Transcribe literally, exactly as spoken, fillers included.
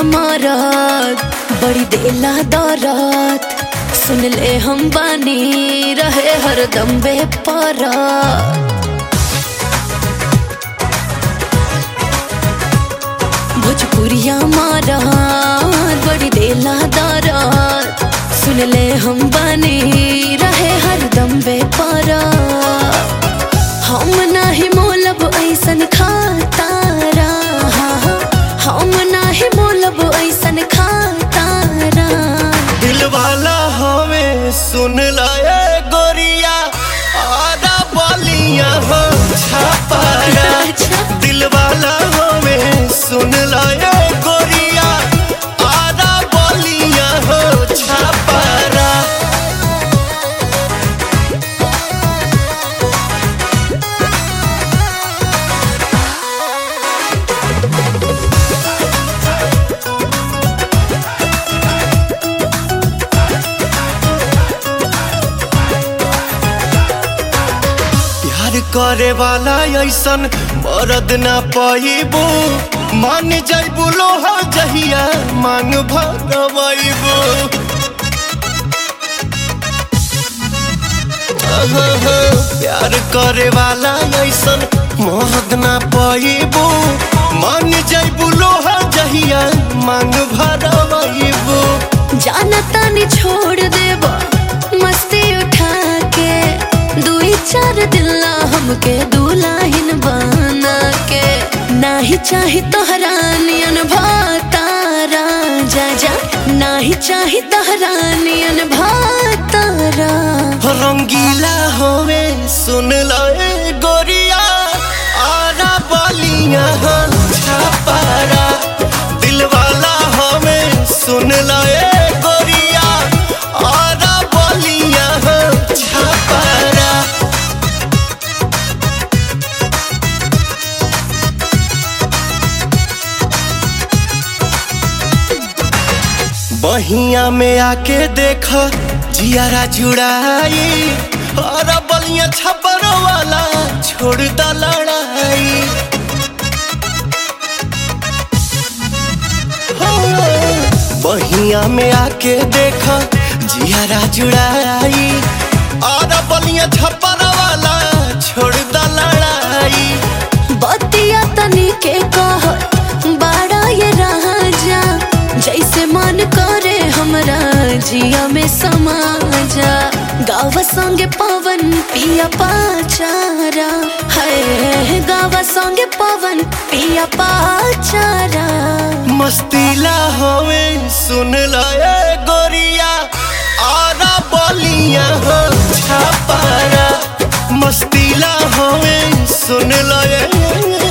मारत बड़ी देला दौरत सुन ले हम बानी रहे हरदम बेपरा भोजपुरिया मारत बड़ी देला दौरत सुन ले हम बानी रहे हरदम बेपरा हम नाही मोलब ऐसन खातारा हम नाही मोलब ऐसन खातारा दिल वाला हमें सुन लाए गोरिया आधा बालियां हो छापारा दिल वाला हमें सुन लाए गोरिया आधा बालियां हो छापारा करे वाला ऐसन मरद ना पाइबू मान जाइबू लोहा जहिया मांग भरवाइबू प्यार करे वाला ऐसन मरद ना पाइबू मान जाइबू लोहा जहिया मांग भरवाइबू जाना तानी छोड़ देबा मस्ती उठा के दुई चार दिल्ला हमके दुल्हन बना के नाही चाही तोहरा नियन भातारा जा जा नाही चाही तोहरा नियन भातारा रंगीला होवे सुन लाए गोरिया आरा बालियां हो छापारा दिल वाला हमें सुन लाए गोरिया आरा बालियां हो छापारा बहिया में आके देखा जियारा जुड़ाई और बलिया छपर वाला छोड़ दा लड़ाई बहिया में आके देखा जियारा जुड़ाई और बलिया छपर वाला छोड़ दा लड़ाई बतिया तनी के कह बड़ा ये राजा जैसे मन करे हमरा जिया में समाजा गावा संगे पवन पिया पाचारा है गावा संगे पवन पिया पाचारा मस्तीला होवे सुन लाए गोरिया आरा बालियां हो छापारा मस्तीला होवे सुन लाए